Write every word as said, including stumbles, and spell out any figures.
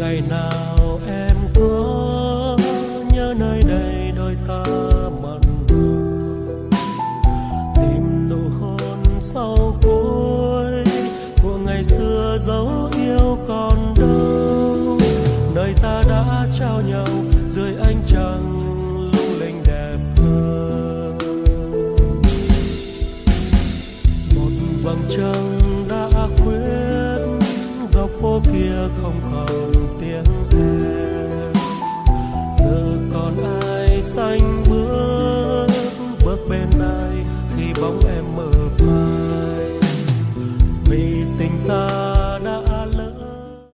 ngày nào em có nhớ nơi đây đôi ta mặn nồng, tìm nụ hôn sau cuối của ngày xưa dấu yêu còn đâu, nơi ta đã trao nhau dưới ánh trăng lung linh đẹp thơ. Một vầng trăng đã khuyết góc phố kia không còn